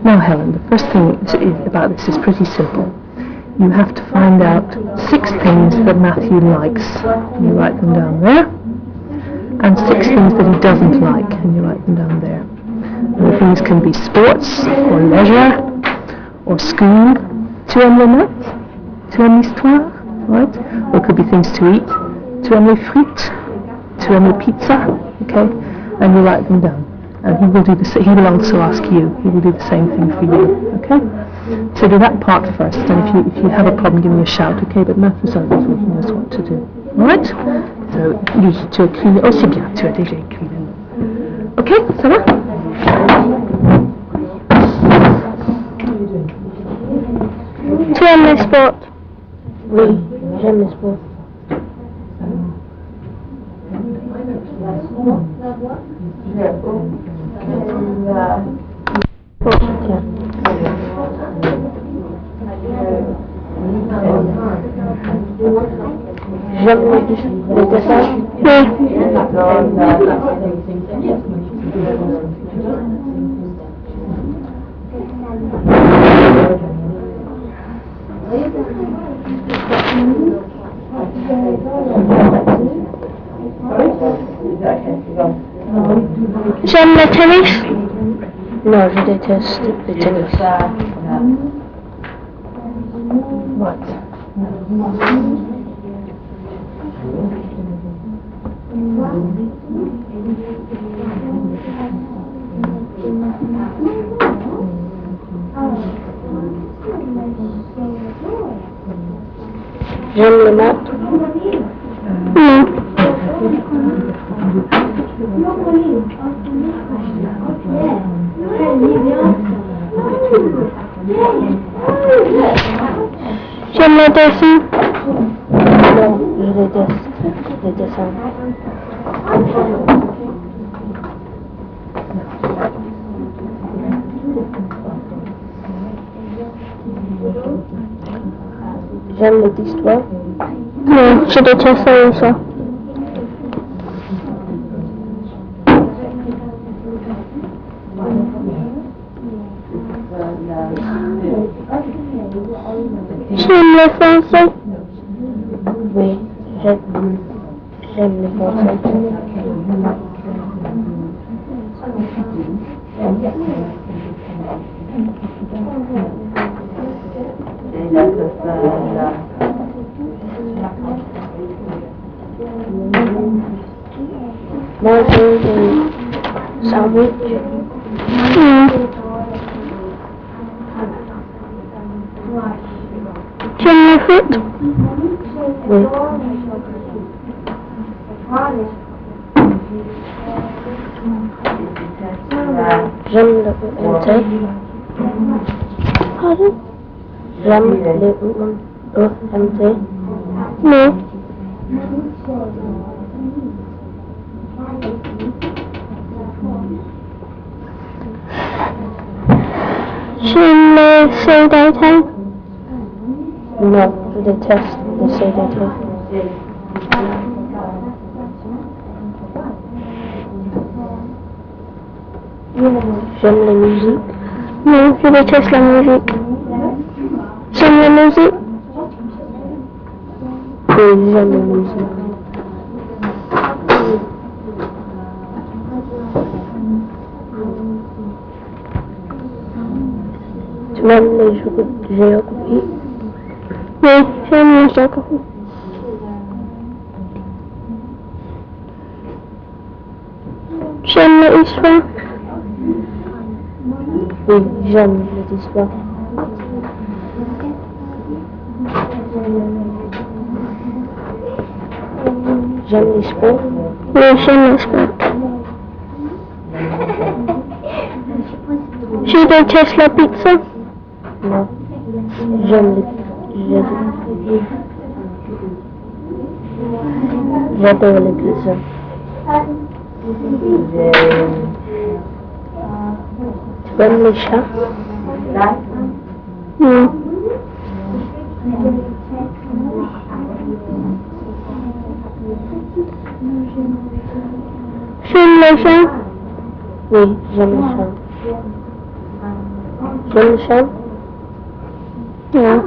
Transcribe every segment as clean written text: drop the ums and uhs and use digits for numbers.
Now, Helen, the first thing about this is pretty simple. You have to find out 6 things that Matthew likes. You write them down there. And 6 things that he doesn't like, and you write them down there. And the things can be sports, or leisure, or school. Tu aimes les maths? Tu aimes l'histoire? Right? Or it could be things to eat. Tu aimes les frites? Tu aimes les pizza? Okay? And you write them down. And he will do the same. He will also ask you. He will do the same thing for you. Okay? So do that part first. And if you have a problem, give me a shout. Okay? But Matthew's over here. He knows what to do. All right? So lui, tu écris. Oh, c'est bien. Tu as déjà écrit le nom. Ok? Ça va? Tu aimes les sports? Oui, j'aime les sports. J'aime les dessins. J'aime le tennis. Non, je déteste le tennis. What? J'aime les maths. Non. J'aime le dessin. Non, je déteste les dessins. J'aime l'histoire. Non, je déteste ça. J'aime le français. Oui, j'aime le français. Manger des sandwichs. J'aime le foot. Oui. J'aime le EMT. Pardon? J'aime le EMT. Non. J'aime le CDT. Non, je déteste le CDT. J'aime la musique. Non, je déteste la musique. J'aime la musique. Oui, j'aime la musique. Tu aimes les jeux de géographie? Oui, j'aime la géographie. J'aime l'histoire. Oui, j'aime l'histoire. J'aime les sports. Oui, j'aime les sports. Je déteste la pizza. Non, j'aime j'adore les pizzas. Tu aimes les chats? Non. J'aime les chats. Oui, j'aime les chats. J'aime les chambres. Non.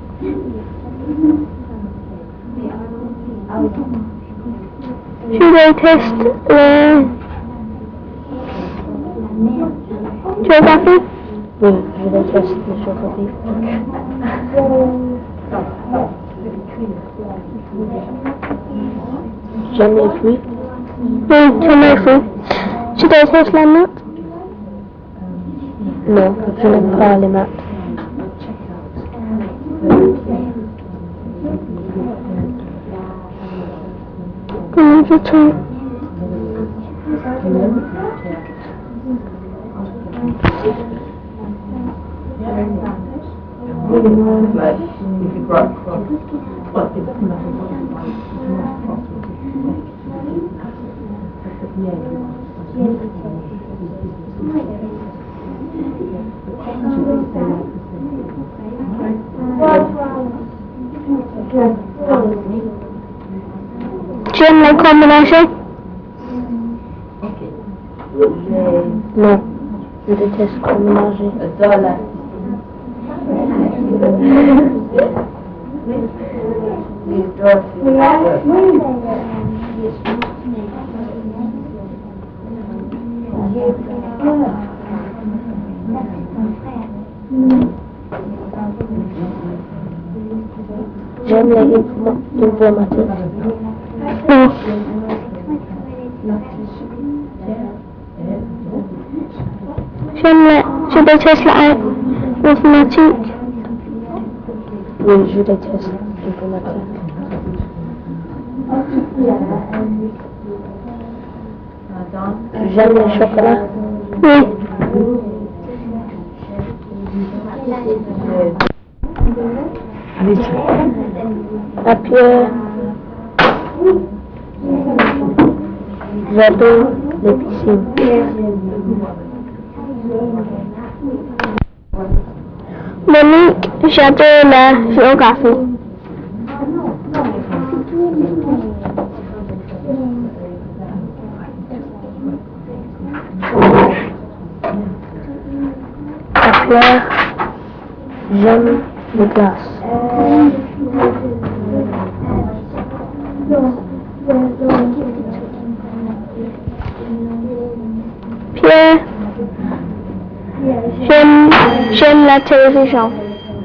Je déteste la géographie. Oui, je déteste les géographie. J'aime les fruits. Oui, j'aime les fruits. Je déteste la maths. Non, je n'aime pas les maths. Comment je trouve? J'aime les combinaisons. Non, je déteste mélanger. J'aime les informatiques. Non. Je déteste la mathématique. Oui, je déteste l'informatique. J'aime le chocolat. Oui. La pierre. J'adore les piscines. Monique, j'adore la géographie. La pierre. J'aime les glaces. Pierre, j'aime la télévision.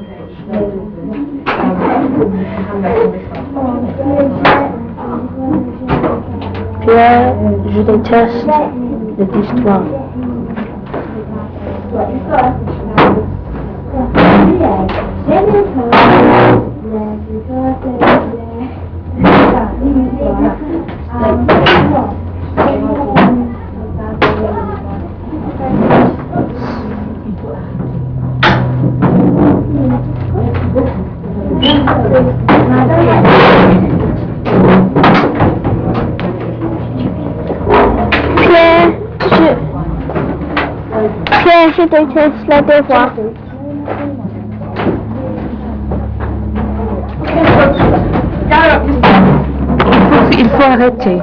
Pierre, je déteste l'histoire. Pierre, je déteste les devoirs. Il faut arrêter.